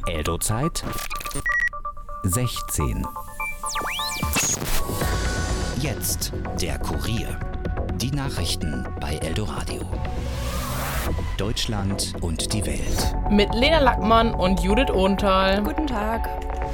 Eldo-Zeit 16. Jetzt der Kurier. Die Nachrichten bei Eldoradio. Deutschland und die Welt. Mit Lena Lackmann und Judith Ohnthal. Guten Tag.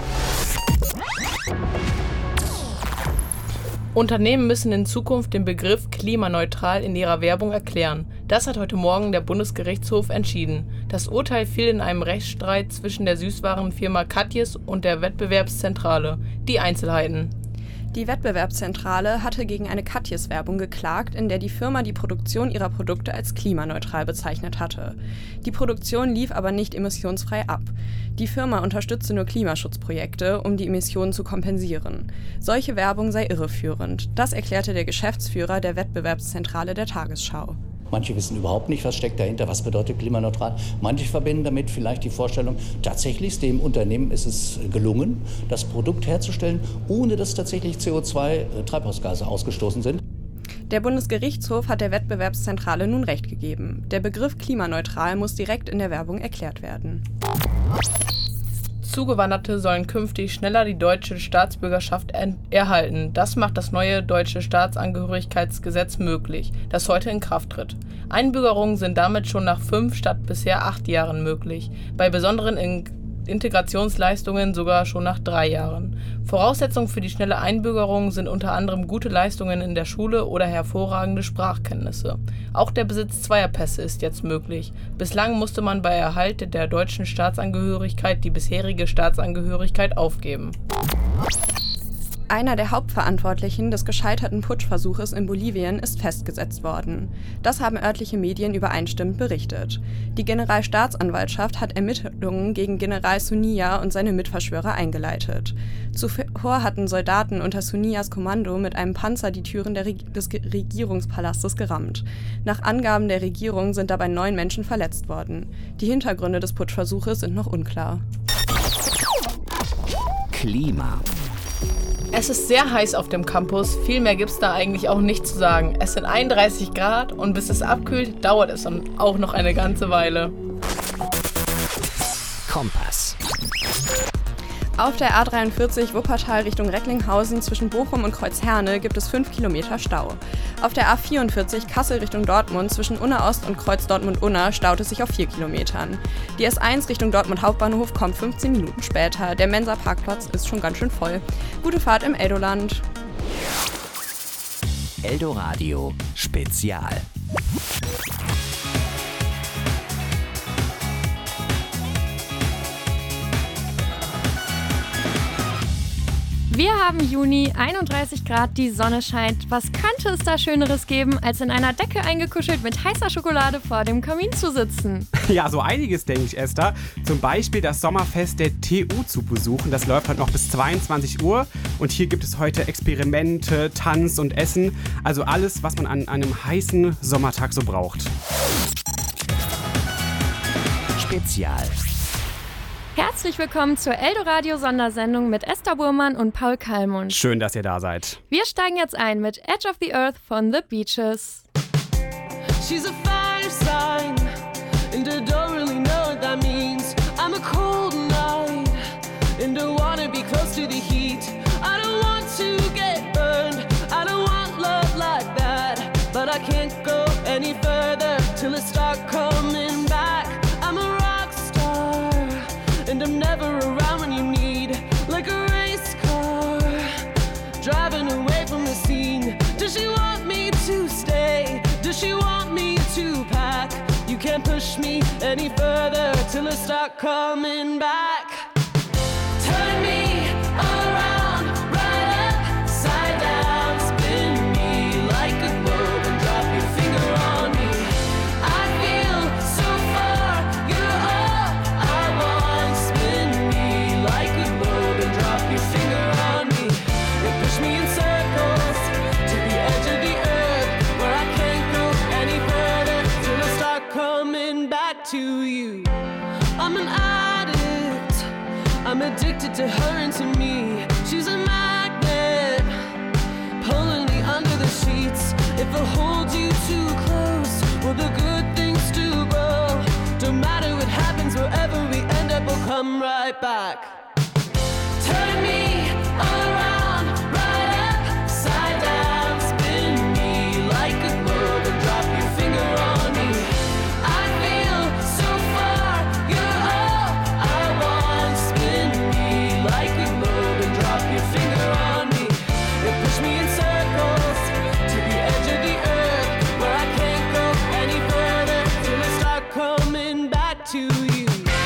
Unternehmen müssen in Zukunft den Begriff klimaneutral in ihrer Werbung erklären. Das hat heute Morgen der Bundesgerichtshof entschieden. Das Urteil fiel in einem Rechtsstreit zwischen der Süßwarenfirma Katjes und der Wettbewerbszentrale. Die Einzelheiten. Die Wettbewerbszentrale hatte gegen eine Katjes-Werbung geklagt, in der die Firma die Produktion ihrer Produkte als klimaneutral bezeichnet hatte. Die Produktion lief aber nicht emissionsfrei ab. Die Firma unterstützte nur Klimaschutzprojekte, um die Emissionen zu kompensieren. Solche Werbung sei irreführend. Das erklärte der Geschäftsführer der Wettbewerbszentrale der Tagesschau. Manche wissen überhaupt nicht, was steckt dahinter, was bedeutet klimaneutral. Manche verbinden damit vielleicht die Vorstellung, tatsächlich dem Unternehmen ist es gelungen, das Produkt herzustellen, ohne dass tatsächlich CO2-Treibhausgase ausgestoßen sind. Der Bundesgerichtshof hat der Wettbewerbszentrale nun Recht gegeben. Der Begriff klimaneutral muss direkt in der Werbung erklärt werden. Zugewanderte sollen künftig schneller die deutsche Staatsbürgerschaft erhalten. Das macht das neue deutsche Staatsangehörigkeitsgesetz möglich, das heute in Kraft tritt. Einbürgerungen sind damit schon nach 5 statt bisher 8 Jahren möglich, bei besonderen Integrationsleistungen sogar schon nach 3 Jahren. Voraussetzungen für die schnelle Einbürgerung sind unter anderem gute Leistungen in der Schule oder hervorragende Sprachkenntnisse. Auch der Besitz zweier Pässe ist jetzt möglich. Bislang musste man bei Erhalt der deutschen Staatsangehörigkeit die bisherige Staatsangehörigkeit aufgeben. Einer der Hauptverantwortlichen des gescheiterten Putschversuches in Bolivien ist festgesetzt worden. Das haben örtliche Medien übereinstimmend berichtet. Die Generalstaatsanwaltschaft hat Ermittlungen gegen General Zunilla und seine Mitverschwörer eingeleitet. Zuvor hatten Soldaten unter Zunillas Kommando mit einem Panzer die Türen des Regierungspalastes gerammt. Nach Angaben der Regierung sind dabei 9 Menschen verletzt worden. Die Hintergründe des Putschversuches sind noch unklar. Klima. Es ist sehr heiß auf dem Campus, viel mehr gibt's da eigentlich auch nicht zu sagen. Es sind 31 Grad und bis es abkühlt, dauert es dann auch noch eine ganze Weile. Kompass. Auf der A43 Wuppertal Richtung Recklinghausen zwischen Bochum und Kreuz-Herne gibt es 5 Kilometer Stau. Auf der A44 Kassel Richtung Dortmund zwischen Unna Ost und Kreuz Dortmund-Unna staut es sich auf 4 Kilometern. Die S1 Richtung Dortmund Hauptbahnhof kommt 15 Minuten später. Der Mensa-Parkplatz ist schon ganz schön voll. Gute Fahrt im Eldoland. Eldoradio Spezial. Wir haben Juni, 31 Grad, die Sonne scheint. Was könnte es da Schöneres geben, als in einer Decke eingekuschelt mit heißer Schokolade vor dem Kamin zu sitzen? Ja, so einiges, denke ich, Esther. Zum Beispiel das Sommerfest der TU zu besuchen. Das läuft heute noch bis 22 Uhr. Und hier gibt es heute Experimente, Tanz und Essen. Also alles, was man an einem heißen Sommertag so braucht. Spezial. Herzlich willkommen zur Eldoradio-Sondersendung mit Esther Burmann und Paul Kallmund. Schön, dass ihr da seid. Wir steigen jetzt ein mit Edge of the Earth von The Beaches. She's a fire sign, and I don't really know what that means. I'm a cold night, and I wanna be close to the heat. I don't want to get burned, I don't want love like that. But I can't go any further till I start coming back. I'm a rock star, and I'm never around when you need. Like a race car, driving away from the scene. Does she want me to stay? Does she want me to pack? You can't push me any further till I start coming back. Turn me around, right upside down. Spin me like a globe and drop your finger on me. I feel so far, you're all I want. Spin me like a globe and drop your finger on me. You push me in circles to the edge of the earth, where I can't go any further till I start coming back to you. I'm an addict, I'm addicted to her and to me. She's a magnet, pulling me under the sheets. If I hold you too close, will the good things do grow? Don't matter what happens, wherever we end up, we'll come come right back. Turn me around, right upside down, spin me like a globe and drop your finger on me. I feel so far, you're all I want. Spin me like a globe and drop your finger on me. You push me in circles to the edge of the earth, where I can't go any further till I start coming back to you.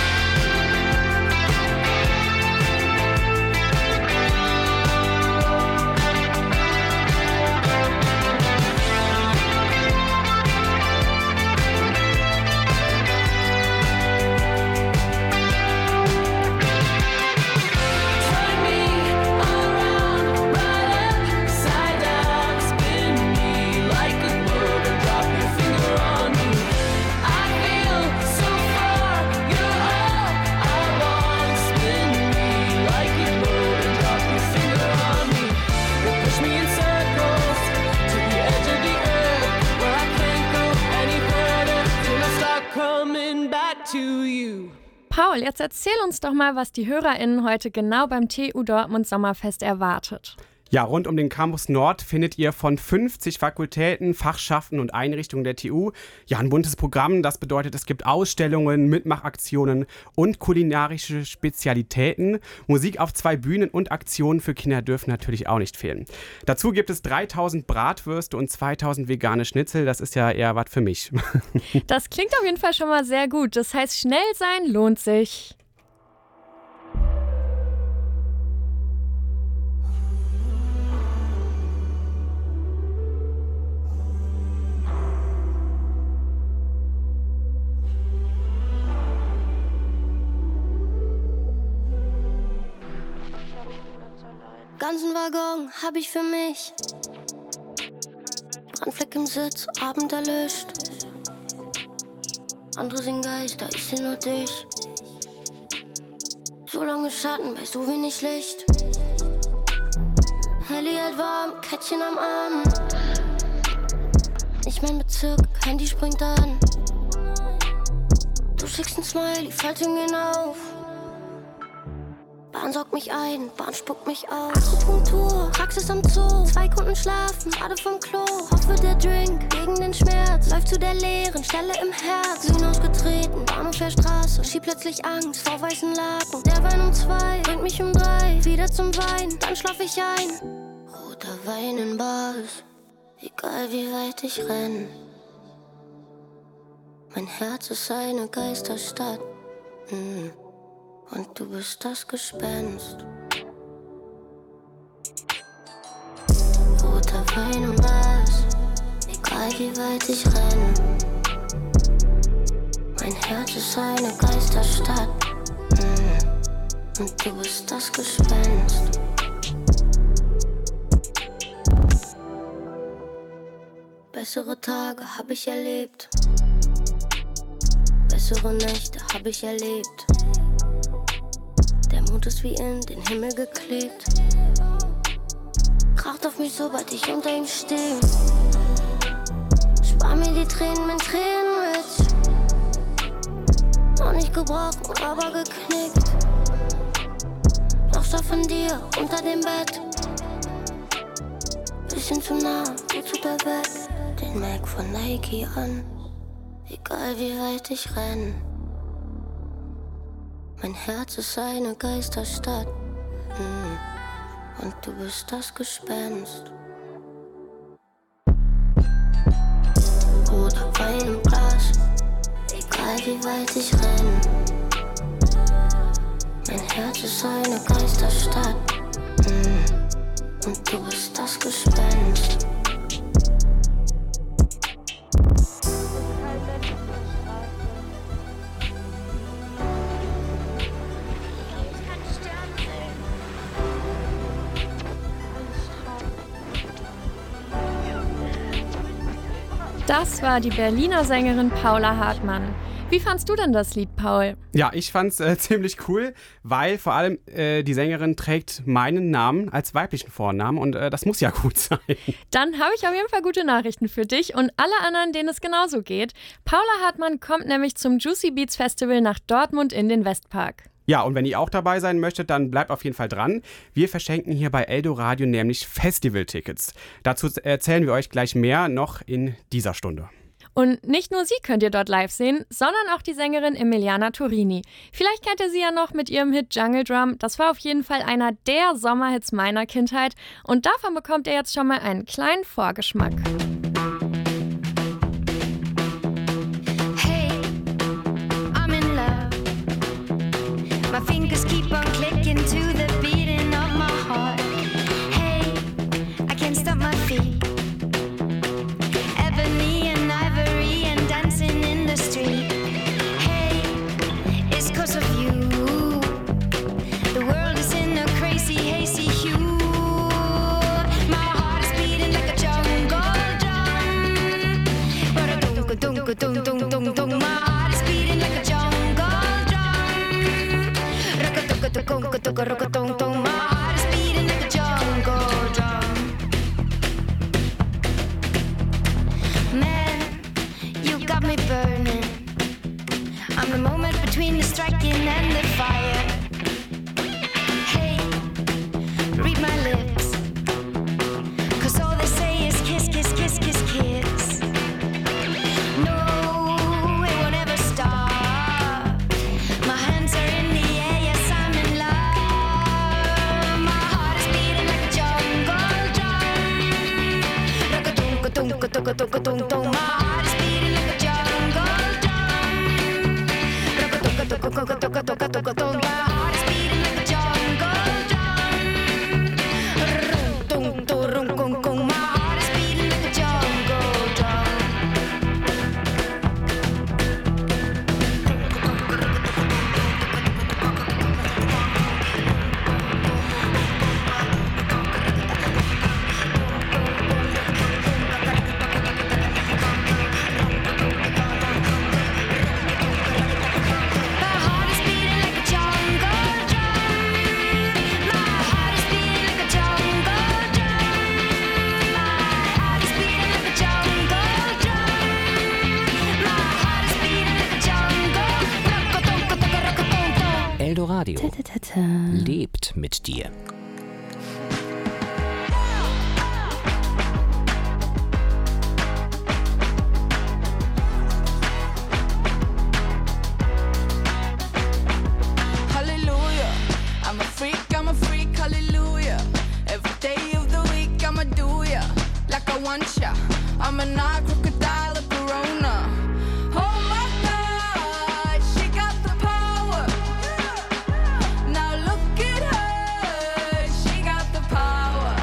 Paul, jetzt erzähl uns doch mal, was die HörerInnen heute genau beim TU Dortmund Sommerfest erwartet. Ja, rund um den Campus Nord findet ihr von 50 Fakultäten, Fachschaften und Einrichtungen der TU ja ein buntes Programm. Das bedeutet, es gibt Ausstellungen, Mitmachaktionen und kulinarische Spezialitäten. Musik auf 2 Bühnen und Aktionen für Kinder dürfen natürlich auch nicht fehlen. Dazu gibt es 3000 Bratwürste und 2000 vegane Schnitzel. Das ist ja eher was für mich. Das klingt auf jeden Fall schon mal sehr gut. Das heißt, schnell sein lohnt sich. Ganzen Waggon hab ich für mich. Brandfleck im Sitz, Abend erlöscht. Andere sind Geister, ich seh nur dich. So lange Schatten bei so wenig Licht. Helly halt warm, Kettchen am Arm. Nicht mein Bezirk, Handy springt an. Du schickst ein Smiley, Faltung gehen auf. Bahn saugt mich ein, Bahn spuckt mich aus. Akupunktur, Praxis am Zoo. 2 Kunden schlafen, gerade vom Klo. Hoffe der Drink gegen den Schmerz läuft zu der leeren Stelle im Herz. Sühn ausgetreten, Bahnhof der Straße. Schieb plötzlich Angst vor weißen Laken. Der Wein um 2, bringt mich um 3. Wieder zum Wein, dann schlaf ich ein. Roter Wein in Bars, egal wie weit ich renn. Mein Herz ist eine Geisterstadt. Und du bist das Gespenst. Roter Wein im Glas, egal wie weit ich renn. Mein Herz ist eine Geisterstadt. Und du bist das Gespenst. Bessere Tage hab ich erlebt. Bessere Nächte hab ich erlebt. Der Mond ist wie in den Himmel geklebt. Kracht auf mich, sobald ich unter ihm stehe. Spar mir die Tränen, mein Tränenrich. Noch nicht gebrochen, aber geknickt. Noch Stoff von dir unter dem Bett. Bisschen zu nah, gut zu der weg. Den Mac von Nike an. Egal wie weit ich renn. Mein Herz ist eine Geisterstadt. Und du bist das Gespenst. Roter Wein im Glas, egal wie weit ich renn. Mein Herz ist eine Geisterstadt. Und du bist das Gespenst. Das war die Berliner Sängerin Paula Hartmann. Wie fandst du denn das Lied, Paul? Ja, ich fand's ziemlich cool, weil vor allem die Sängerin trägt meinen Namen als weiblichen Vornamen und das muss ja gut sein. Dann habe ich auf jeden Fall gute Nachrichten für dich und alle anderen, denen es genauso geht. Paula Hartmann kommt nämlich zum Juicy Beats Festival nach Dortmund in den Westpark. Ja, und wenn ihr auch dabei sein möchtet, dann bleibt auf jeden Fall dran. Wir verschenken hier bei Eldoradio nämlich Festivaltickets. Dazu erzählen wir euch gleich mehr noch in dieser Stunde. Und nicht nur sie könnt ihr dort live sehen, sondern auch die Sängerin Emiliana Turini. Vielleicht kennt ihr sie ja noch mit ihrem Hit Jungle Drum. Das war auf jeden Fall einer der Sommerhits meiner Kindheit. Und davon bekommt ihr jetzt schon mal einen kleinen Vorgeschmack. Hey, I'm in love. My fingers keep on clicking to the beating of my heart. Hey, I can't stop my feet. Ebony and ivory and dancing in the street. Hey, it's 'cause of you. The world is in a crazy, hazy hue. My heart is beating like a jungle drum. Ba-da-dum-ka-dum-ka-dum-dum-dum-dum. My heart is beating like a jungle drum. Rock-a-dum-ka-dum-ka-dum-ka-dum-dum. My heart is beating like a jungle drum. Man, you got me burning. I'm the moment between the striking and the fire. Hey, read my lips, 'cause all they say is kiss, kiss, kiss, kiss, kiss. No, it won't ever stop. My hands are in the air, yes, I'm in love. My heart is beating like a jungle drum. Rock-a-dum-ka-dum-ka-dum-ka-dum-dum. My heart is beating like a jungle drum. Rock-a-dum-ka-dum-ka-dum-ka-dum-ka-dum. My heart is beating like a jungle drum. Rum-tum-tum-rum-kum-kum. My heart is beating like a jungle drum. My heart is beating like a jungle drum. My heart is beating like a jungle drum. My heart is beating like a jungle drum. My heart is beating like a jungle. Rock-a-dum-ka-dum-ka-dum-dum. Eldoradio lebt mit dir. Hallelujah, I'm a freak, hallelujah. Every day of the week I'ma do ya like I want ya. I'm a night crocodile, a corona. Oh my God, she got the power. Now look at her, she got the power.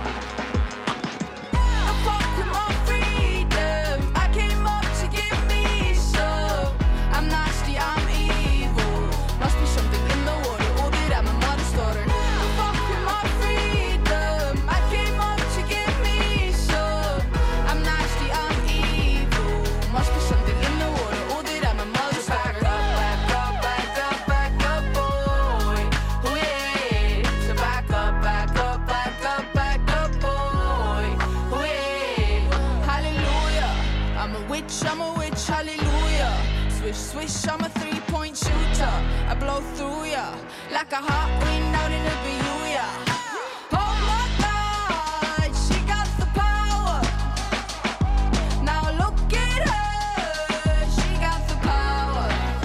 I fuck with my freedom, I came up to give me some. I'm nasty, I'm evil. Must be something in the water, or that I'm a mother's daughter. I fuck with my freedom, I came up to give me some. I'm nasty, I'm evil. Must be something in the water, or that I'm a mother's daughter. Back up, back up, back up, boy. Oh yeah. So back up, back up, back up, back up, boy. Oh yeah. Hallelujah. I'm a witch, hallelujah. Swish, swish, I'm a 3-point shooter. I blow through ya like a hot wind out in a Bermuda. Oh my God, she got the power. Now look at her, she got the power.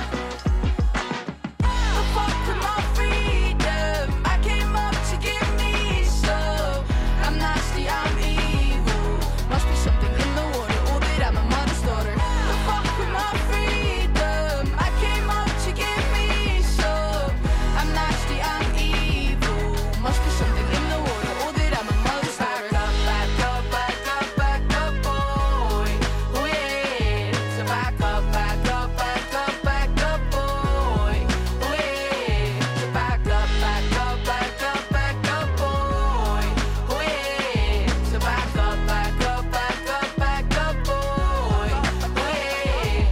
I fuck with my freedom, I came up to give me some. I'm nasty, I'm evil. Must be something in the water, or that I'm a mother's daughter. I fuck with my freedom, I came up to give me some. I'm nasty, I'm evil. Must be something in the water, or that I'm a mother's daughter. Back up, back up, back up, back up, boy. Oh yeah. So back up, back up, back up, back up, boy. Oh yeah. So back up, back up, back up, back up, boy. Oh yeah. So back up, back up, back up, back up, boy. Oh yeah.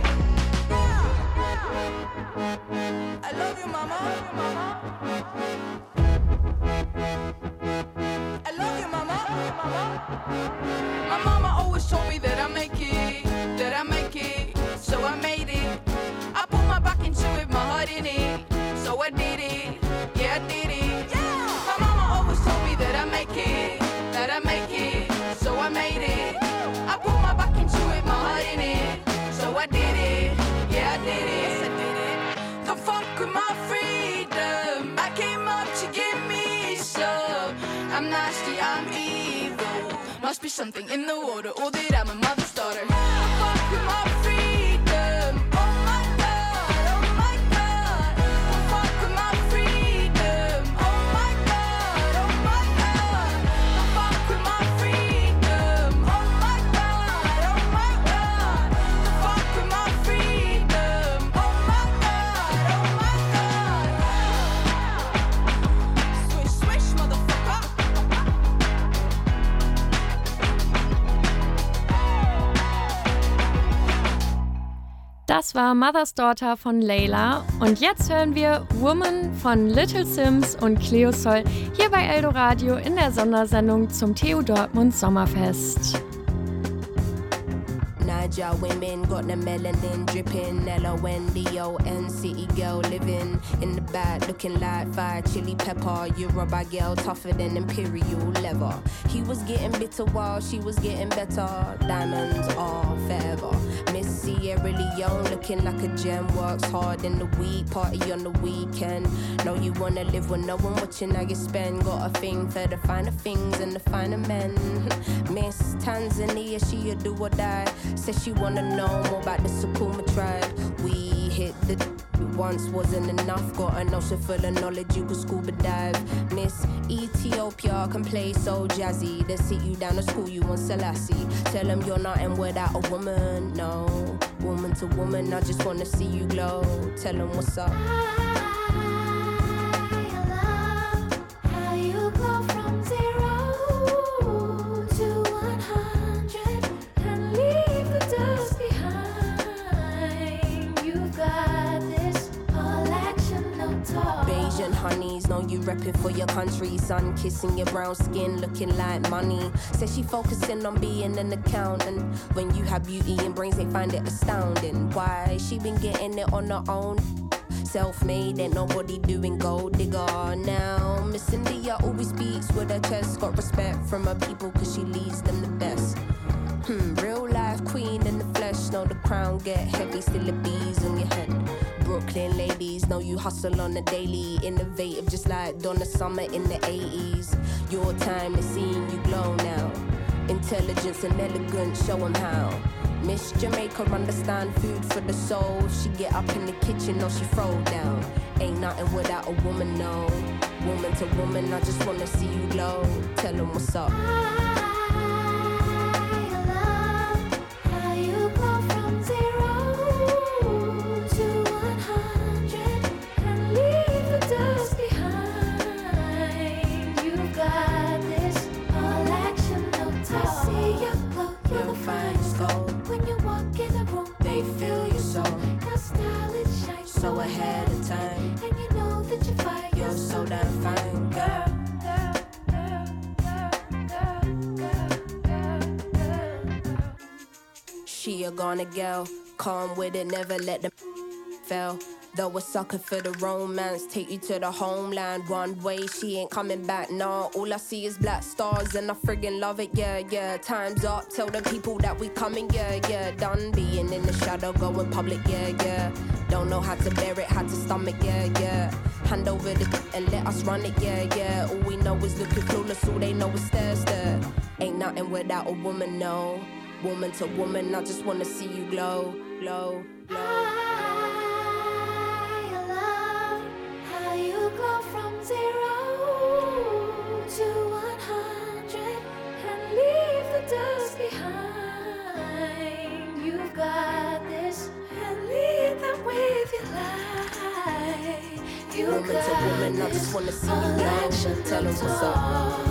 I love you, mama. I love you, mama. My mama always told me that I make it, so I made it. I put my back into it, my heart in it, so I did it, yeah, I did it. My mama always told me that I make it, so I made it. I put my back into it, my heart in it, so I did it, yeah, I did it. Yes, I did it. The funk with my freedom, I came up to give me some. I'm nasty, I'm evil, must be something in the water, or that I'm a mother's daughter. The funk with my freedom, oh my God, oh my God. The funk with my freedom, oh my God, oh my God. The funk with my freedom, oh my God, oh my God. The funk with my freedom, oh my God, oh my God. Swish, swish, motherfucker. Das war Mother's Daughter von Layla und jetzt hören wir Woman von Little Sims und Cleo Sol hier bei Eldoradio in der Sondersendung zum TU Dortmund Sommerfest. Niger women got the melanin dripping, L-O-N-D-O-N, city girl living in the back looking like fire chili pepper, Yoruba girl tougher than imperial leather. He was getting bitter while she was getting better, diamonds are forever. Miss Sierra Leone looking like a gem, works hard in the week, party on the weekend. Know you wanna live when no one watching how you spend, got a thing for the finer things and the finer men. Miss Tanzania, she a do or die, says she wanna know more about the Sukuma tribe. We hit the once wasn't enough, got an ocean full of knowledge, you could scuba dive. Miss Ethiopia can play so jazzy, they sit you down to school, you want Selassie. Tell them you're nothing without a woman, no. Woman to woman, I just wanna see you glow. Tell them what's up. Honeys, know you reppin' for your country. Sun kissing your brown skin, looking like money. Says she focusing on being an accountant. When you have beauty and brains, they find it astounding. Why? She been getting it on her own. Self-made, ain't nobody doing gold digger now. Miss India always speaks with her chest. Got respect from her people cause she leads them the best. Real life queen in the flesh. Know the crown get heavy, still the bees on your head. Brooklyn ladies, know you hustle on the daily. Innovative just like Donna Summer in the 80s. Your time is seeing you glow now. Intelligence and elegance, show 'em how. Miss Jamaica understand food for the soul. She get up in the kitchen or she throw down. Ain't nothing without a woman, no. Woman to woman, I just wanna see you glow. Tell 'em what's up. So ahead of time, and you know that you fight. You're so damn fine, girl. She a gonna girl, calm with it, never let them fail. Though a sucker for the romance, take you to the homeland. One way, she ain't coming back, nah. All I see is black stars and I friggin' love it, yeah, yeah. Time's up, tell the people that we coming, yeah, yeah. Done being in the shadow, going public, yeah, yeah. Don't know how to bear it, how to stomach, yeah, yeah. Hand over the and let us run it, yeah, yeah. All we know is looking clueless, all they know is stare, stare. Ain't nothing without a woman, no. Woman to woman, I just wanna see you glow, glow, glow. From 0 to 100 and leave the dust behind. You've got this and lead them with your life. You woman got to woman, I just wanna see you glow. Tell 'em what's up.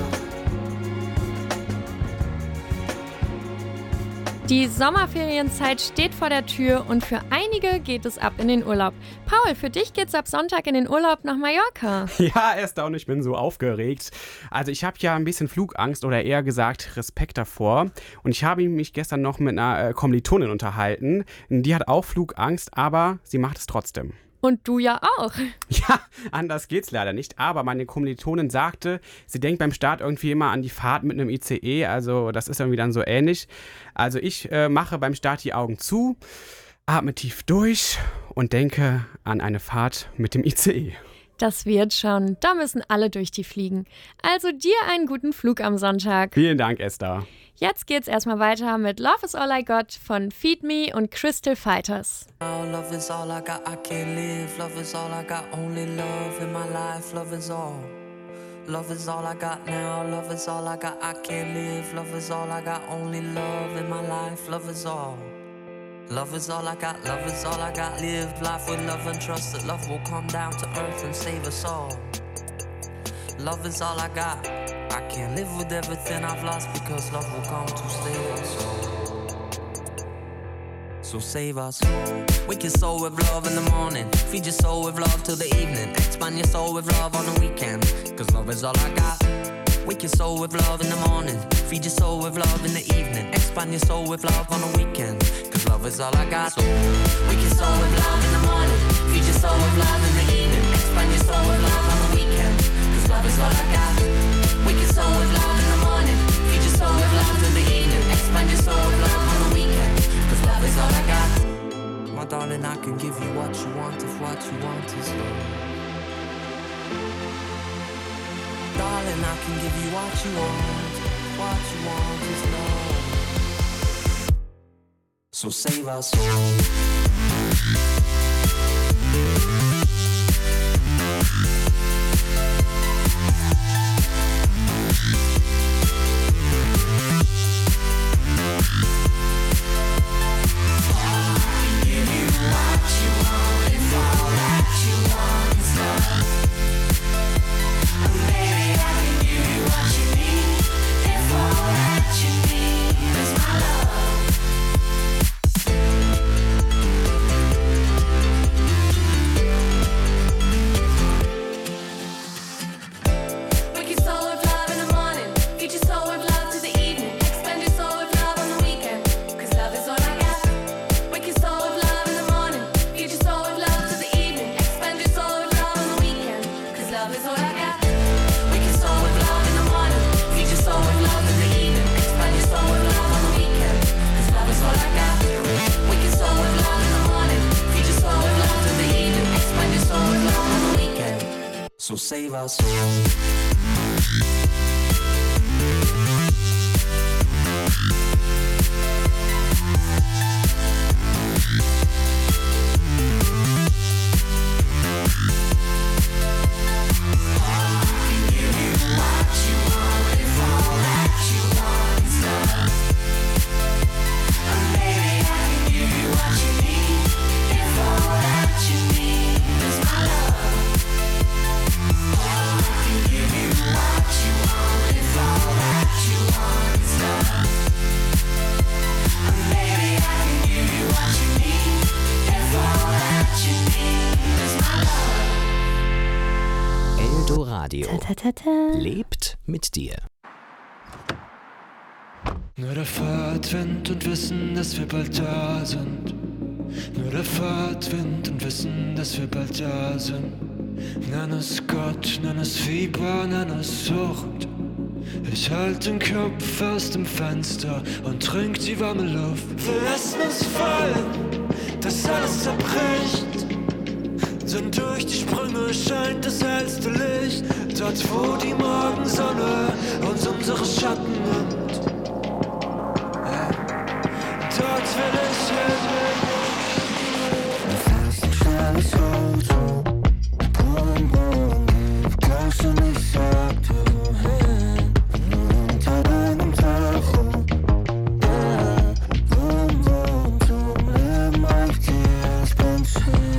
Die Sommerferienzeit steht vor der Tür und für einige geht es ab in den Urlaub. Paul, für dich geht's ab Sonntag in den Urlaub nach Mallorca. Ja, Esther, und ich bin so aufgeregt. Also ich habe ja ein bisschen Flugangst oder eher gesagt Respekt davor. Und ich habe mich gestern noch mit einer Kommilitonin unterhalten. Die hat auch Flugangst, aber sie macht es trotzdem. Und du ja auch. Ja, anders geht's leider nicht. Aber meine Kommilitonin sagte, sie denkt beim Start irgendwie immer an die Fahrt mit einem ICE. Also das ist irgendwie dann so ähnlich. Also ich mache beim Start die Augen zu, atme tief durch und denke an eine Fahrt mit dem ICE. Das wird schon. Da müssen alle durch die fliegen. Also dir einen guten Flug am Sonntag. Vielen Dank, Esther. Jetzt geht's erstmal weiter mit Love is All I Got von Feed Me und Crystal Fighters. Love is all I got, I can't live. Love is all I got, only love in my life. Love is all. Love is all I got now. Love is all I got, I can't live. Love is all I got, only love in my life. Love is all. Love is all I got, love is all I got. Live life with love and trust that love will come down to earth and save us all. Love is all I got. I can't live with everything I've lost because love will come to save us all. So save us. Wake your soul with love in the morning. Feed your soul with love till the evening. Expand your soul with love on the weekend. Cause love is all I got. Wake your soul with love in the morning. Feed your soul with love in the evening. Expand your soul with love on the weekend. Cause love is all I got. So wake your soul with love in the morning. Feed your soul with love in the evening. Expand your soul with love on the weekend. Cause love is all I got. Wake your soul with love in the morning. Feed your soul with love in the evening. Expand your soul with love on the weekend. Cause love is all I got. My darling, I can give you what you want if what you want is love. Darling, I can give you what you want is love. So save our soul. So save our soul. Radio lebt mit dir. Nur der Fahrtwind und wissen, dass wir bald da sind. Nur der Fahrtwind und wissen, dass wir bald da sind. Nenn es Gott, nenn es Fieber, nenn es Sucht. Ich halt den Kopf aus dem Fenster und trink die warme Luft. Wir lassen uns fallen, dass alles zerbricht. Denn durch die Sprünge scheint das hellste Licht. Dort, wo die Morgensonne uns unsere Schatten nimmt. Dort will ich hin. Fast ein schnelles Auto. Brumm, brumm, gleich und ich sagte wohin. Unter deinem Tacho. Brumm, brumm, zum Leben reicht dir das Benzin.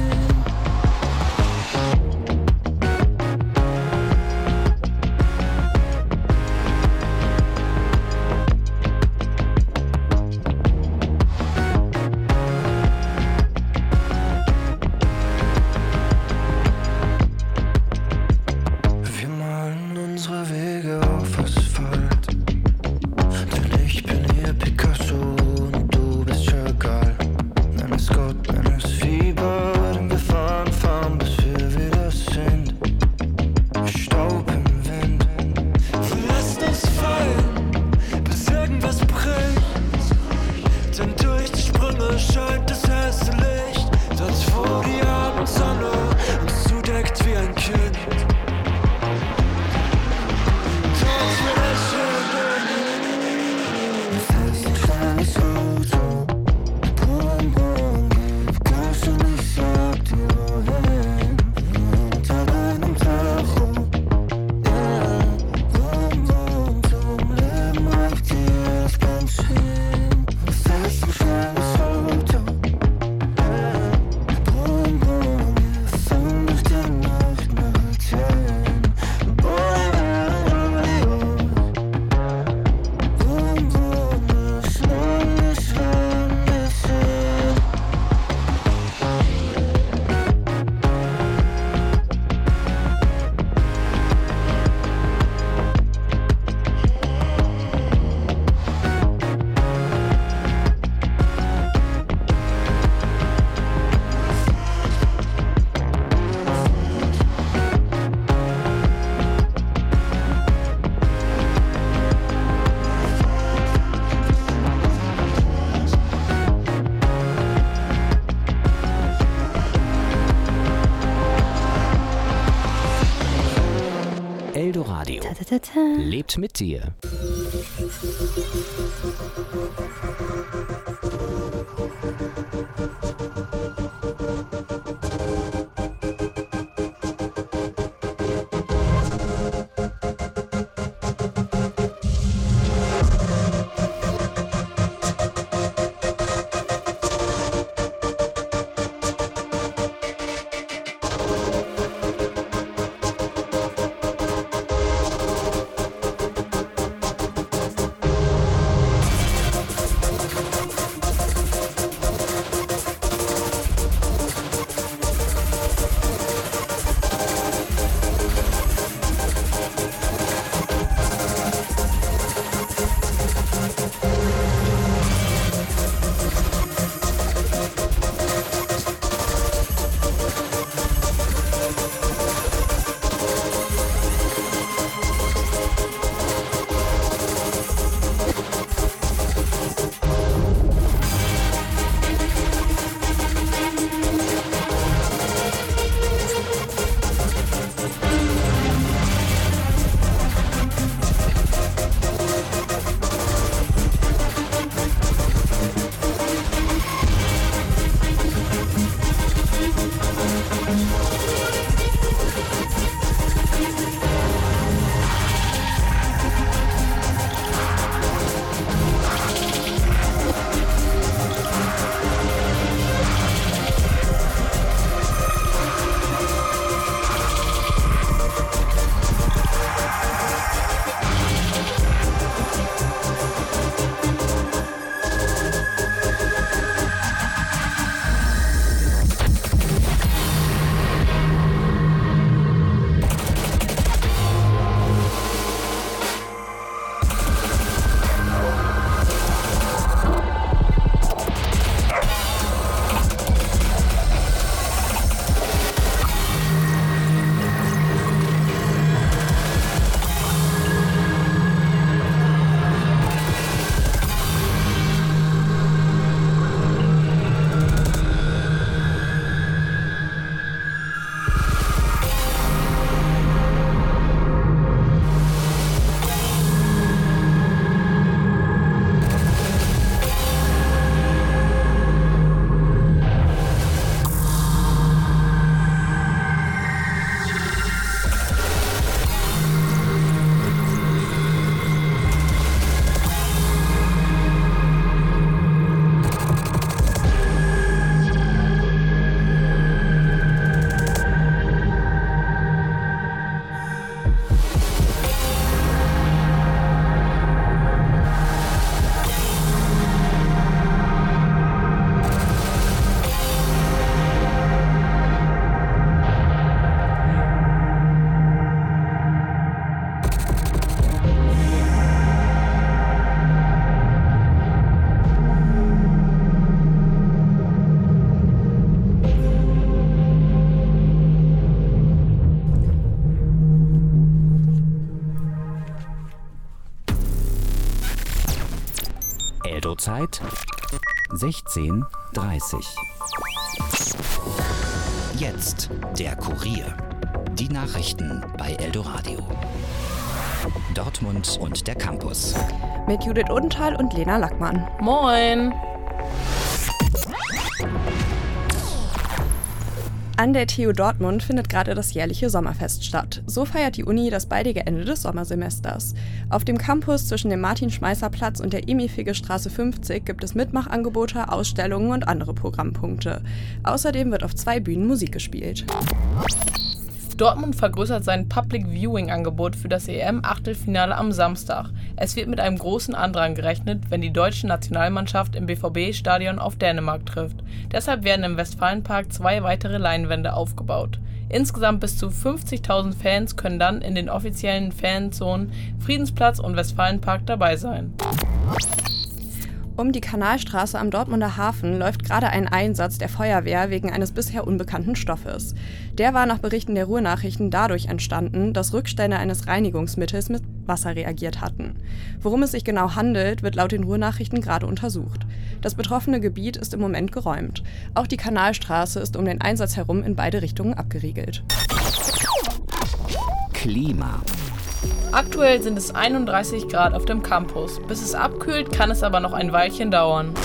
Eldoradio. Lebt mit dir. Eldozeit 16:30. Jetzt der Kurier. Die Nachrichten bei Eldoradio. Dortmund und der Campus. Mit Judith Odenthal und Lena Lackmann. Moin! An der TU Dortmund findet gerade das jährliche Sommerfest statt. So feiert die Uni das baldige Ende des Sommersemesters. Auf dem Campus zwischen dem Martin-Schmeisser-Platz und der Emil-Figge-Straße 50 gibt es Mitmachangebote, Ausstellungen und andere Programmpunkte. Außerdem wird auf 2 Bühnen Musik gespielt. Dortmund vergrößert sein Public Viewing-Angebot für das EM-Achtelfinale am Samstag. Es wird mit einem großen Andrang gerechnet, wenn die deutsche Nationalmannschaft im BVB-Stadion auf Dänemark trifft. Deshalb werden im Westfalenpark 2 weitere Leinwände aufgebaut. Insgesamt bis zu 50.000 Fans können dann in den offiziellen Fanzonen Friedensplatz und Westfalenpark dabei sein. Um die Kanalstraße am Dortmunder Hafen läuft gerade ein Einsatz der Feuerwehr wegen eines bisher unbekannten Stoffes. Der war nach Berichten der Ruhrnachrichten dadurch entstanden, dass Rückstände eines Reinigungsmittels mit Wasser reagiert hatten. Worum es sich genau handelt, wird laut den Ruhrnachrichten gerade untersucht. Das betroffene Gebiet ist im Moment geräumt. Auch die Kanalstraße ist um den Einsatz herum in beide Richtungen abgeriegelt. Klima. Aktuell sind es 31 Grad auf dem Campus. Bis es abkühlt, kann es aber noch ein Weilchen dauern.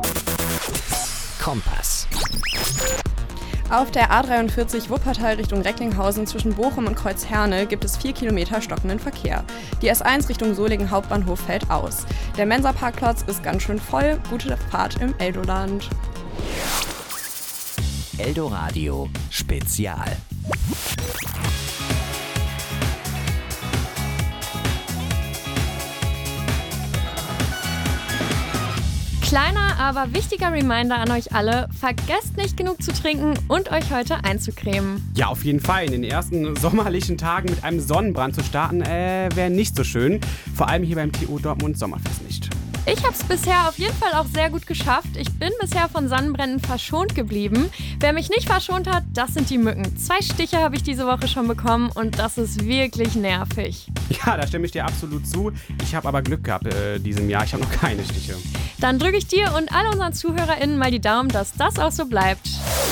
Kompass. Auf der A43 Wuppertal Richtung Recklinghausen zwischen Bochum und Kreuzherne gibt es 4 Kilometer stockenden Verkehr. Die S1 Richtung Solingen Hauptbahnhof fällt aus. Der Mensa-Parkplatz ist ganz schön voll. Gute Fahrt im Eldoland. Eldoradio Spezial. Kleiner, aber wichtiger Reminder an euch alle, vergesst nicht genug zu trinken und euch heute einzucremen. Ja, auf jeden Fall. In den ersten sommerlichen Tagen mit einem Sonnenbrand zu starten, wäre nicht so schön. Vor allem hier beim TU Dortmund Sommerfest nicht. Ich habe es bisher auf jeden Fall auch sehr gut geschafft. Ich bin bisher von Sonnenbränden verschont geblieben. Wer mich nicht verschont hat, das sind die Mücken. 2 Stiche habe ich diese Woche schon bekommen und das ist wirklich nervig. Ja, da stimme ich dir absolut zu. Ich habe aber Glück gehabt diesem Jahr. Ich habe noch keine Stiche. Dann drücke ich dir und all unseren ZuhörerInnen mal die Daumen, dass das auch so bleibt.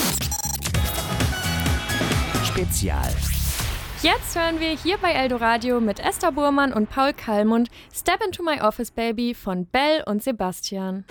Spezial. Jetzt hören wir hier bei Eldoradio mit Esther Burmann und Paul Kallmund Step into my office, baby von Bell und Sebastian.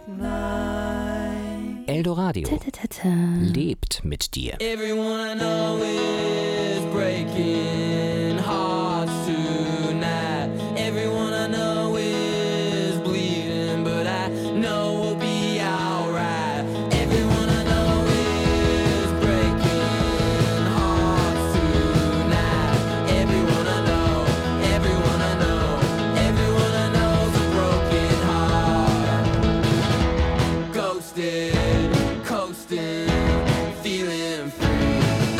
Eldoradio lebt mit dir. Everyone I know is breaking hearts tonight. Everyone I know is bleeding, but I know we'll be alright. Everyone I know is breaking hearts tonight. Everyone I know, everyone I know, everyone I know's a broken heart. Ghosted. Feeling free.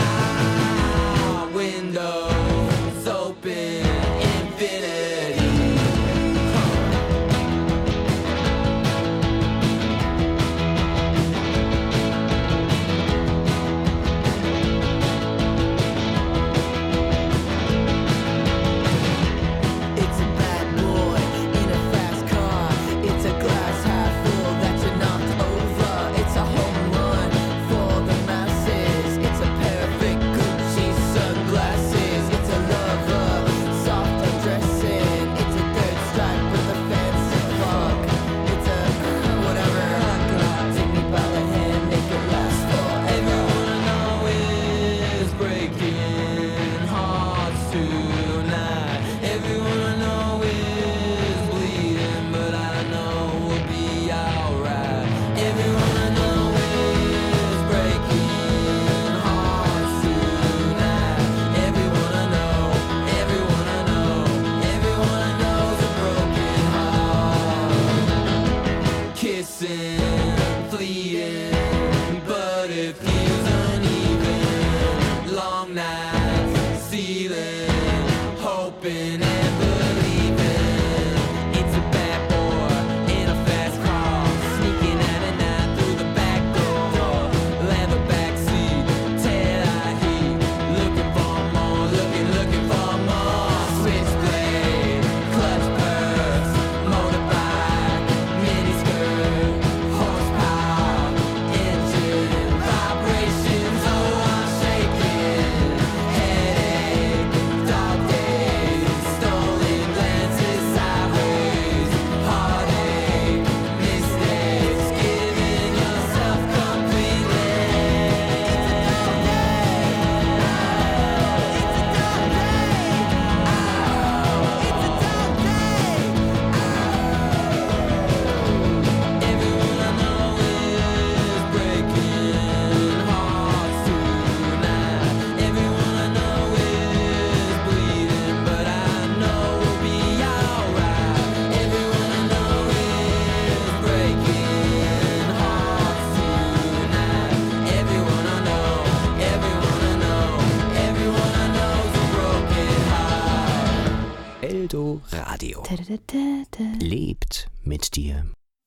Windows open, infinity. It's a bad boy in a fast car. It's a glass half full that you knocked over. It's a home run for the masses. It's a pair of big Gucci sunglasses. It's a lover, soft undressing. It's a third strike with a fancy fuck. It's a whatever. Take me by the hand, make it last forever. Everyone I know is breaking hearts tonight. Everyone I know is bleeding, but I know we'll be alright. Everyone I know is breaking hearts tonight. Everyone I know, everyone I know, everyone I know's a broken heart. Kissing, fleeting, but it feels uneven. Long nights, ceiling, hoping and believing. It's a bad boy in a fast car, sneaking out at night through the back door. Leather backseat, tail-eye heat, looking for more, looking for more. Switchblade, clutch purse, motorbike, miniskirt, horsepower, engine, vibrations. Oh, I'm shaking, headache, dog days, stolen glances sideways, heartache, mistakes, giving yourself completely. Everyone I know is breaking hearts tonight. Everyone I know is bleeding, but I know we'll be alright. Everyone I know is breaking hearts tonight. Everyone I know, everyone I know, everyone I know's a broken heart. Eldoradio lebt mit dir.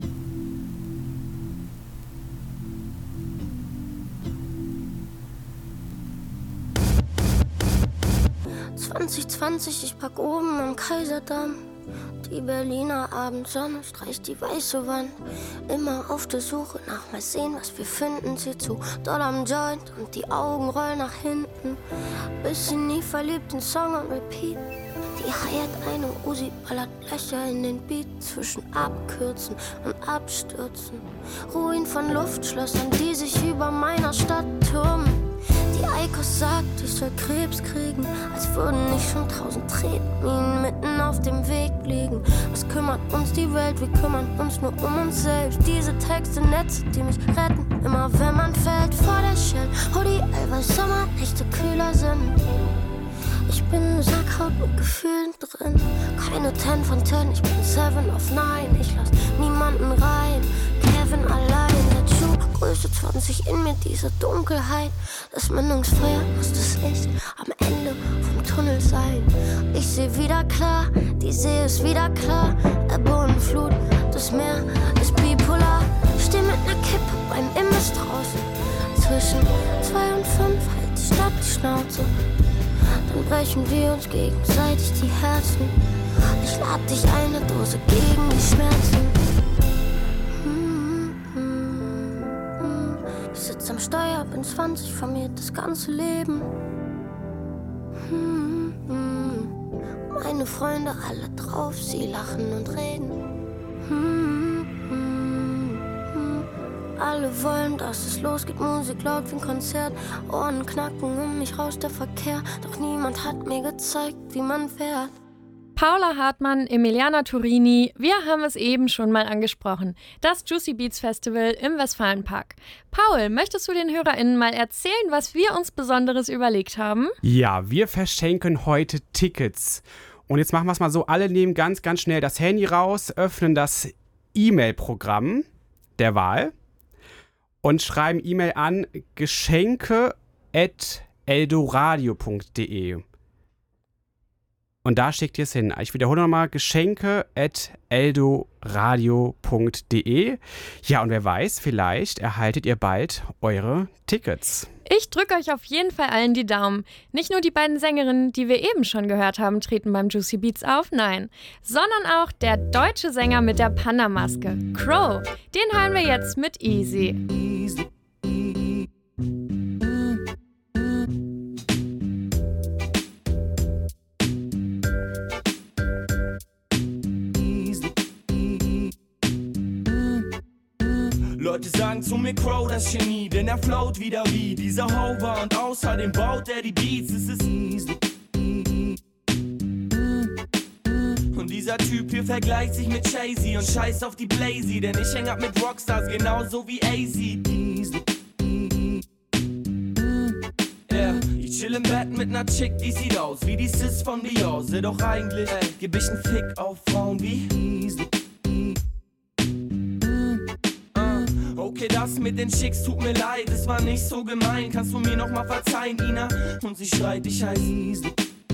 2020, ich pack oben am Kaiserdamm. Die Berliner Abendsonne streicht die weiße Wand. Immer auf der Suche nach mal sehen, was wir finden. Sie zu doll am Joint und die Augen rollen nach hinten. Bis sie nie verliebt, den Song on repeat. Die heiert eine Uzi, ballert Löcher in den Beat. Zwischen Abkürzen und Abstürzen. Ruinen von Luftschlössern, die sich über meiner Stadt türmen. Die Eikos sagt, ich soll Krebs kriegen, als würden nicht schon 1000 Tretminen mitten auf dem Weg liegen. Was kümmert uns die Welt, wir kümmern uns nur um uns selbst. Diese Texte, Netze, die mich retten, immer wenn man fällt vor der Shell. Hoodie, weil Sommernächte kühler sind. Ich bin Sackhaut mit Gefühlen drin. Keine 10 von 10, ich bin 7 of 9. Ich lass niemanden rein, Kevin allein. Der Schuh, Größe 20 in mir, diese Dunkelheit. Das Mündungsfeuer, was das ist, am Ende vom Tunnel sein. Ich seh wieder klar, die See ist wieder klar. Ebbe und Flut, das Meer ist bipolar. Steh mit ner Kippe beim Imbiss draußen. Zwischen 2 und 5 hält die Stadt die Schnauze. Dann brechen wir uns gegenseitig die Herzen. Ich lad dich eine Dose gegen die Schmerzen. Ich sitz am Steuer, bin 20, vermehrt das ganze Leben. Meine Freunde alle drauf, sie lachen und reden. Alle wollen, dass es losgeht, Musik laut wie ein Konzert. Ohren knacken, um mich rauscht der Verkehr. Doch niemand hat mir gezeigt, wie man fährt. Paula Hartmann, Emiliana Turini, wir haben es eben schon mal angesprochen. Das Juicy Beats Festival im Westfalenpark. Paul, möchtest du den HörerInnen mal erzählen, was wir uns Besonderes überlegt haben? Ja, wir verschenken heute Tickets. Und jetzt machen wir es mal so, alle nehmen ganz, ganz schnell das Handy raus, öffnen das E-Mail-Programm der Wahl und schreiben E-Mail an geschenke@eldoradio.de. Und da schickt ihr es hin. Ich wiederhole nochmal, geschenke@eldoradio.de. Ja, und wer weiß, vielleicht erhaltet ihr bald eure Tickets. Ich drücke euch auf jeden Fall allen die Daumen. Nicht nur die beiden Sängerinnen, die wir eben schon gehört haben, treten beim Juicy Beats auf, nein. Sondern auch der deutsche Sänger mit der Panda-Maske, Crow. Den hören wir jetzt mit Easy. Leute sagen zu mir Crow, das Genie, denn er float wieder wie dieser Hover und außerdem baut er die Beats, es ist easy. Und dieser Typ hier vergleicht sich mit Jay-Z und scheißt auf die Blazy, denn ich häng ab mit Rockstars genauso wie AZ. Ich chill im Bett mit ner Chick, die sieht aus wie die Sis von Beyoncé, doch eigentlich geb ich nen Fick auf Frauen wie easy. Okay, das mit den Chicks tut mir leid, es war nicht so gemein. Kannst du mir noch mal verzeihen, Ina? Und sie schreit, ich heiß Easy.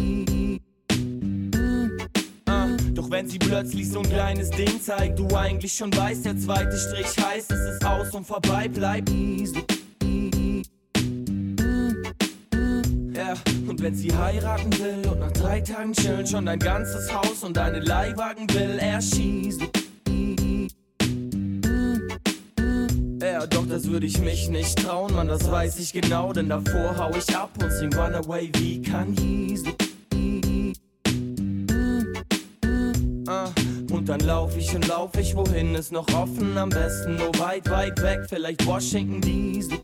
Doch wenn sie plötzlich so ein kleines Ding zeigt, du eigentlich schon weißt, der zweite Strich heißt, es ist aus und vorbei, bleib easy. Ja, und wenn sie heiraten will und nach 3 Tagen chillen schon dein ganzes Haus und deine Leihwagen will, er schießt. Ja, doch das würde ich mich nicht trauen, Mann, das weiß ich genau, denn davor hau ich ab und sing Runaway wie Kanye. Und dann lauf ich, wohin ist noch offen, am besten nur weit, weit weg, vielleicht Washington DC.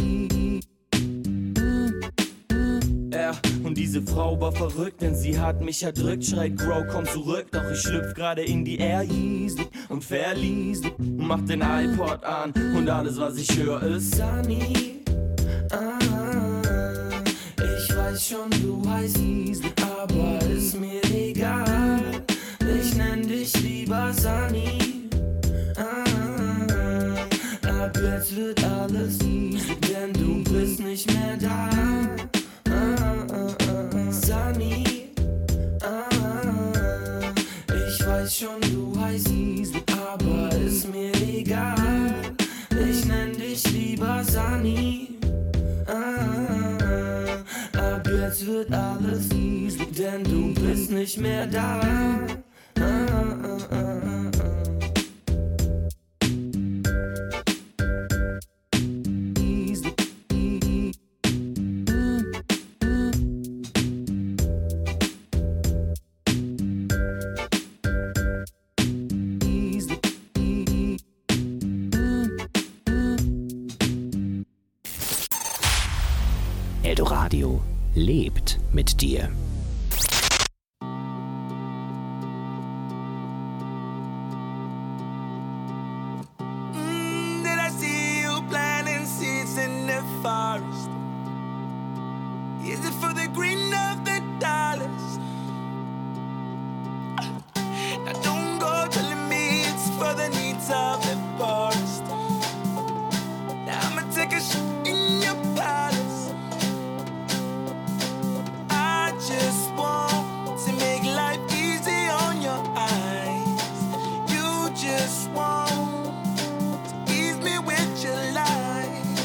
Ja, und diese Frau war verrückt, denn sie hat mich erdrückt, schreit Crow, komm zurück, doch ich schlüpf gerade in die Air Yeezy und verließ, mach den iPod an und alles was ich höre ist Sunny. Ich weiß schon, du heißt Easy, aber ist mir egal, ich nenn dich lieber Sunny. Ab jetzt wird alles easy, denn du bist nicht mehr da. Sunny, ich weiß schon, du heißt Easy, aber ist mir egal, ich nenn dich lieber Sunny. Ab jetzt wird alles easy, denn du bist nicht mehr da. Eldoradio lebt mit dir. Did I see you planting seeds in the forest? Is it for the green of the dollars? Now don't go telling me it's for the needs of the forest. Now I'ma take a shit in your palace. I just want to make life easy on your eyes. You just want to ease me with your lies.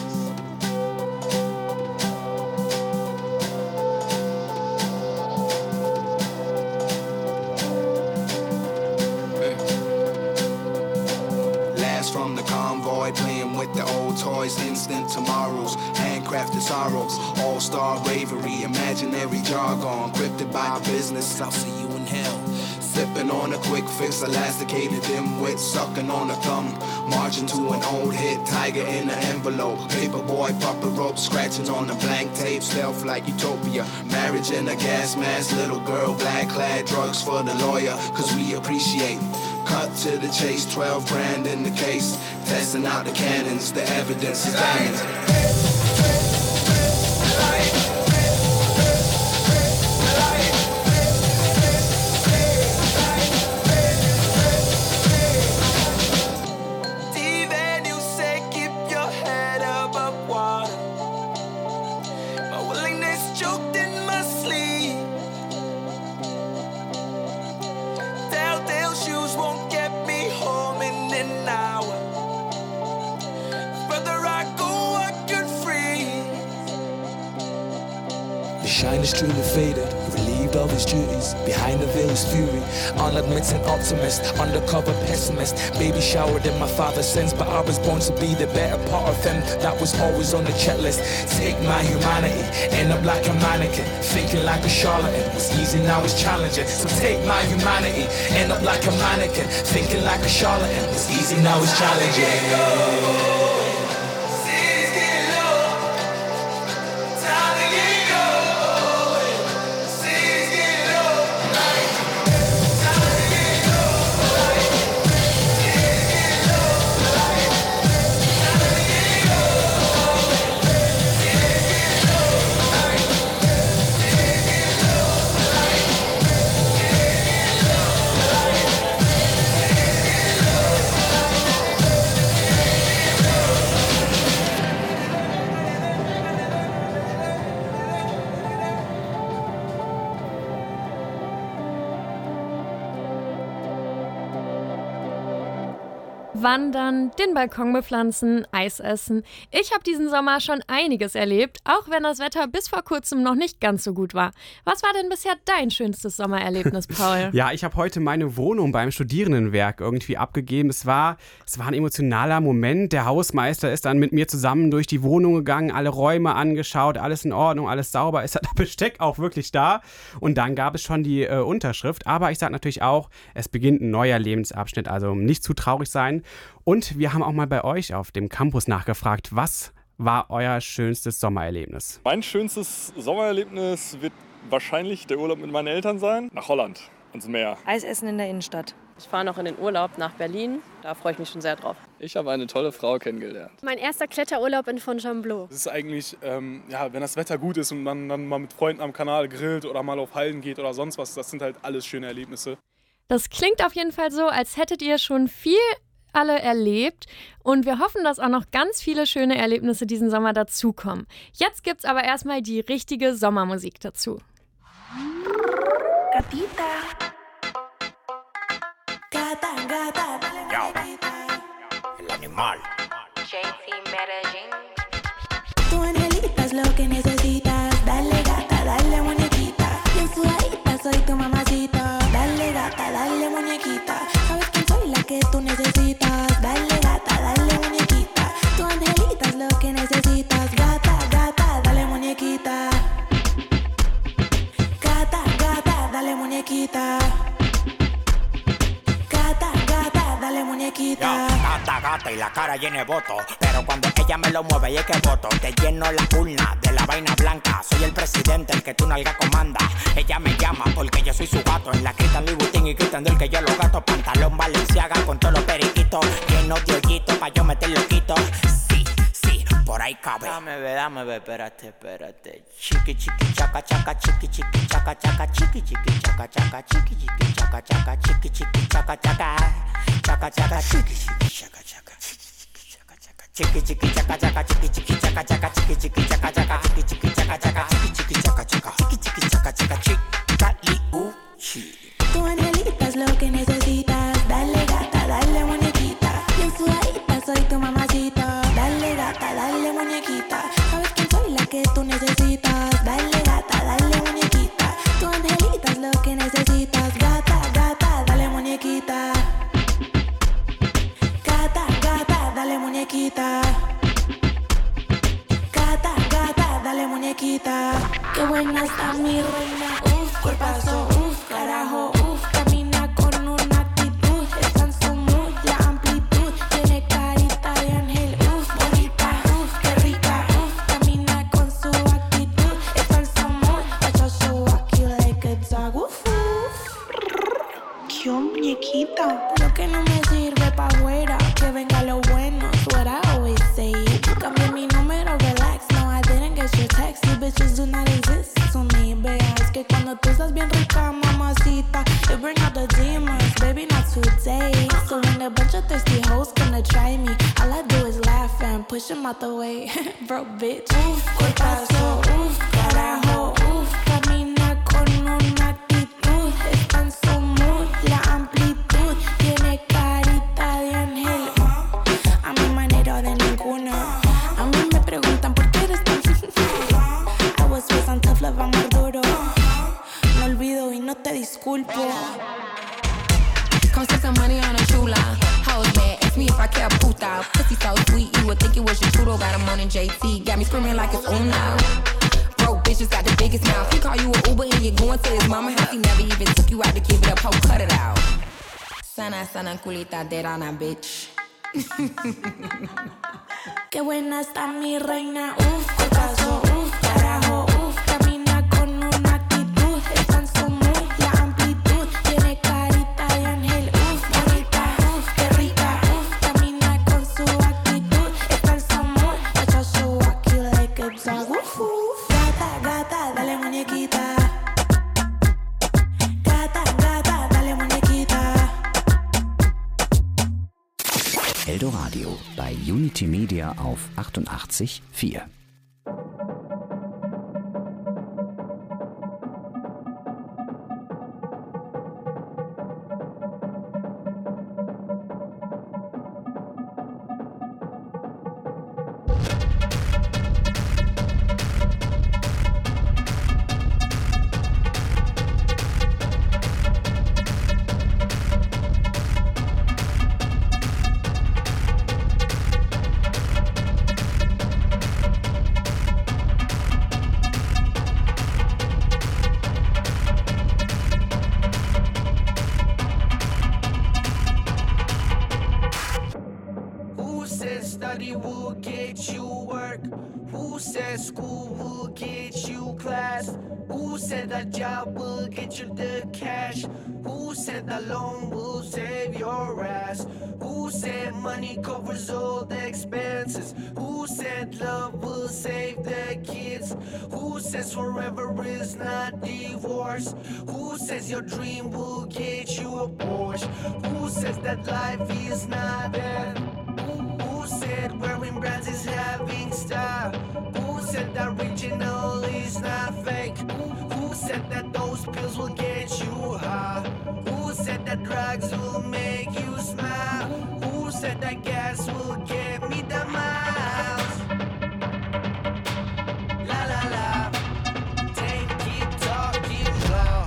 Last from the convoy, playing with the old toys, instant tomorrows, handcrafted sorrows, all-star bravery, imaginary jargon, encrypted by business. I'll see you in hell. Sipping on a quick fix, elasticated dimwit, sucking on a thumb. Marching to an old hit, tiger in an envelope. Paperboy, puppet rope, scratchings on the blank tape. Stealth like utopia, marriage in a gas mask. Little girl, black clad, drugs for the lawyer, cause we appreciate. Cut to the chase, 12 grand in the case. Testing out the cannons, the evidence is damning. Shine is truly faded, relieved of his duties. Behind the veil is fury, unadmitted optimist, undercover pessimist. Baby showered in my father's sins, but I was born to be the better part of him. That was always on the checklist. Take my humanity, end up like a mannequin, thinking like a charlatan. It's easy, now it's challenging. So take my humanity, end up like a mannequin, thinking like a charlatan. It's easy, now it's challenging. Wandern, den Balkon bepflanzen, Eis essen. Ich habe diesen Sommer schon einiges erlebt, auch wenn das Wetter bis vor kurzem noch nicht ganz so gut war. Was war denn bisher dein schönstes Sommererlebnis, Paul? Ja, ich habe heute meine Wohnung beim Studierendenwerk irgendwie abgegeben. Es war ein emotionaler Moment. Der Hausmeister ist dann mit mir zusammen durch die Wohnung gegangen, alle Räume angeschaut, alles in Ordnung, alles sauber. Ist das Besteck auch wirklich da? Und dann gab es schon die Unterschrift. Aber ich sage natürlich auch, es beginnt ein neuer Lebensabschnitt, also nicht zu traurig sein. Und wir haben auch mal bei euch auf dem Campus nachgefragt, was war euer schönstes Sommererlebnis? Mein schönstes Sommererlebnis wird wahrscheinlich der Urlaub mit meinen Eltern sein. Nach Holland, ans Meer. Eis essen in der Innenstadt. Ich fahre noch in den Urlaub nach Berlin. Da freue ich mich schon sehr drauf. Ich habe eine tolle Frau kennengelernt. Mein erster Kletterurlaub in Fontainebleau. Das ist eigentlich, wenn das Wetter gut ist und man dann mal mit Freunden am Kanal grillt oder mal auf Hallen geht oder sonst was, das sind halt alles schöne Erlebnisse. Das klingt auf jeden Fall so, als hättet ihr schon viel alle erlebt und wir hoffen, dass auch noch ganz viele schöne Erlebnisse diesen Sommer dazukommen. Jetzt gibt's aber erstmal die richtige Sommermusik dazu. Gatita. Gata, gata. Yo, el animal. JT Medellín. Tu angelita es lo que necesitas. Dale gata, dale muñequita. Bien sudadita, soy tu mamacita. Dale gata, dale muñequita. ¿Sabes quién soy? La que tú necesitas. Dale gata, dale muñequita. Tu angelita es lo que necesitas. Gata, gata, dale muñequita. Gata, gata, dale muñequita. Gata, gata, dale muñequita. Yo, gata, gata y la cara llena de voto. Pero cuando ella me lo mueve y es que voto. Te lleno la urna de la vaina blanca. Soy el presidente, el que tu nalga comanda. Ella me llama porque yo soy su gato. En la Cristian Louis Vuitton y Cristian Dior que yo lo gato. Pantalón Balenciaga con todos los periquitos. Lleno de hoyitos pa' yo meter loquito. Sí, sí, por ahí cabe. Dame ve, espérate. Chiqui, chiqui, chaca, chaca, chiqui, chiqui, chaca, chaca, chiqui, chiqui, chaca, chaca, chiqui, chiqui, chaca, chaca, chiqui, chiqui, chaca, chaca, chaca, chaca, chiqui, chiqui, chaca, chaca, chiqui, chiqui, chaca, chaca, chiqui, chiqui, chaca, chaca, chiqui, chiqui, chaca, chaca, chiqui, chiqui, chaca, chaca, chiqui, chiqui, chaca, chaca, chiqui, chiqui, chaca, chaca, chiqui. Tu angelita es lo que necesitas. Dale gata, dale muñequita. Bien sudadita, soy tu mamacita. Dale gata, dale muñequita. ¿Sabes quién soy? La que tú necesitas. Dale gata, dale muñequita. Tu angelita es lo que necesitas. Gata, gata, dale muñequita. Gata, gata, dale muñequita. Gata, gata, dale muñequita. Qué buena está mi reina. Uf, cuerpazo, uf, carajo, uf, camina try me. All I do is laugh and push him out the way. Bro, bitch. Uf, cortazo, uf, carajo, uf. Camina con una actitud. Está en su mood, la amplitud. Tiene carita de ángel. A mi manera de ninguna. A mí me preguntan por qué eres tan... I was raised on tough love, amor duro. No olvido y no te disculpo. Come spend some money on a chula. Hoes bad, ask me if I care, puta. Pussy so sweet, you would think it was your Trudeau. Got him on in JT, got me screaming like it's Uno. Broke bitches got the biggest mouth. He call you an Uber and you're going to his mama house. He never even took you out to give it up, ho, cut it out. Sana, culita de rana, bitch. Qué buena está mi reina, uf, cortazo, uf, carajo, uf. Camina con una actitud, está en su mood, la amplitud. Tiene carita de ángel, uf, bonita, uf, qué rica, uf. Camina con su actitud, está en su mood. I just show aquí like a dog, uf, uf. Gata, gata, dale muñequita. Gata, gata, dale muñequita. Eldoradio bei Unity Media auf 88,4. Study will get you work. Who said school will get you class? Who said that job will get you the cash? Who said that loan will save your ass? Who said money covers all the expenses? Who said love will save the kids? Who says forever is not divorce? Who says your dream will get you a Porsche? Who says that life is not bad? Who said wearing brands is having style? Who said that original is not fake? Who said that those pills will get you high? Who said that drugs will make you smile? Who said that gas will get me the miles? La la la, they keep talking loud.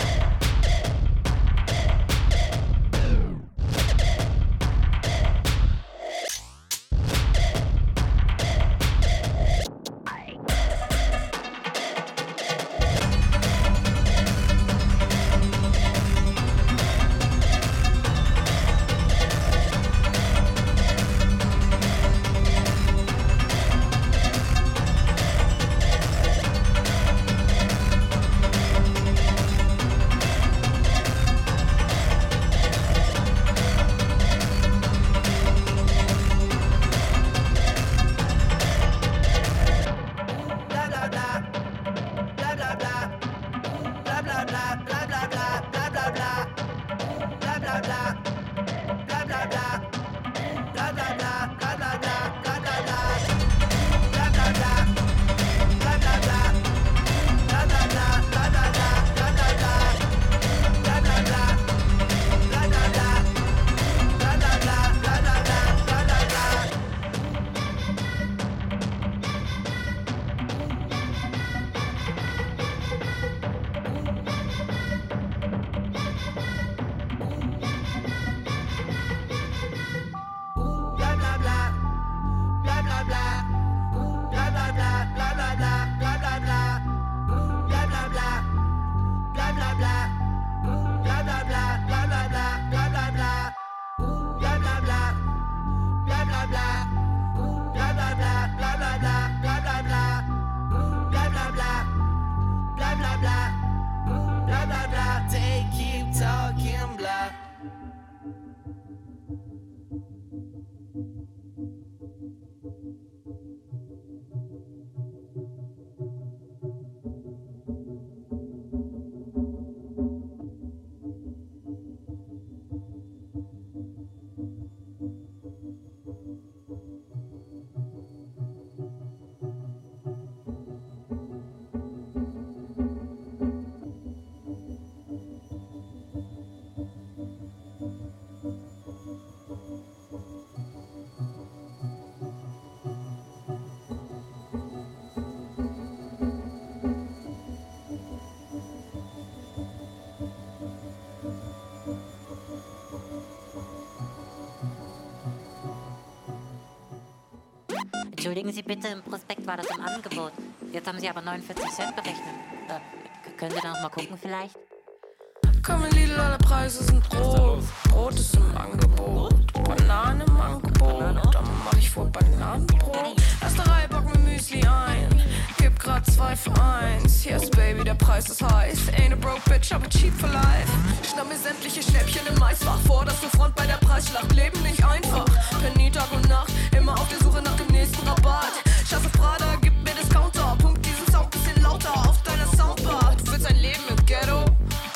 Entschuldigen Sie bitte, im Prospekt war das im Angebot. Jetzt haben Sie aber 49 Cent berechnet. Können Sie da noch mal gucken vielleicht? Komm in Lidl, alle Preise sind Brot. Brot ist im Angebot. Banane im Angebot. Dann mach ich wohl Bananenbrot. Erste Reihe, bock mir Müsli ein. Gib grad 2 für 1. Yes, Baby, der Preis ist heiß. Ain't a broke bitch, aber cheap for life. Schnapp mir sämtliche Schnäppchen im Maisfach. Vorderste Front bei der Preisschlacht. Leben nicht einfach. Penny Tag und Nacht. Immer auf der Suche nach dem nächsten Rabatt. Scheiße Prada, gib mir Discounter. Pump diesen Sound bisschen lauter auf deiner Soundbar. Du willst ein Leben im Ghetto?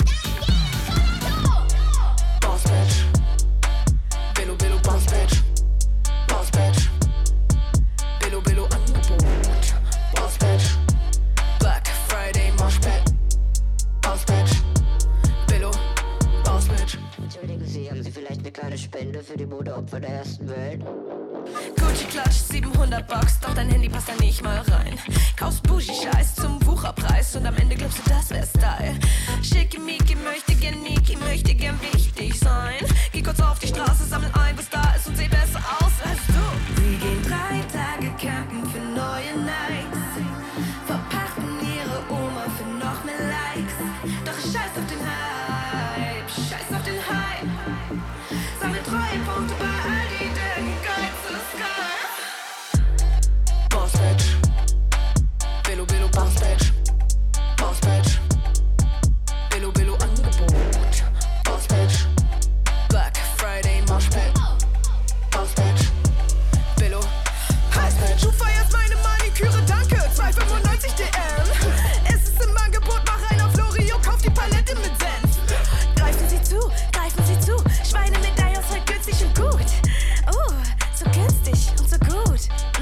Boss Bitch. Billo, Billo, Boss Bitch. Boss Bitch. Billo, Billo, Angebot. Boss Bitch. Black Friday, Moshpit. Boss Bitch. Billo, Boss Bitch. Entschuldigen Sie, haben Sie vielleicht eine kleine Spende für die Modeopfer der ersten Welt? Gucci Klatsch, 700 Bucks, doch dein Handy passt da nicht mal rein. Kaufst Bougie-Scheiß zum Wucherpreis und am Ende glaubst du, das wär Style. Schickimicki möchte gern Niki, möchte gern wichtig sein. Geh kurz auf die Straße, sammel ein, was da ist und seh besser aus als du. Sie gehen 3 Tage campen für neue Nights. Verpachten ihre Oma für noch mehr Likes. Doch ich scheiß auf den Hype, scheiß auf den Hype. Sammel Treuepunkte bei all die Dinge, geil to the sky. Boss Bitch. Billo, Billo, Boss Bitch. Boss Bitch. Billo, Billo, Angebot. Boss Bitch. Black Friday, Moshpit. Boss Bitch. Billo, Heiß Bitch. Du feierst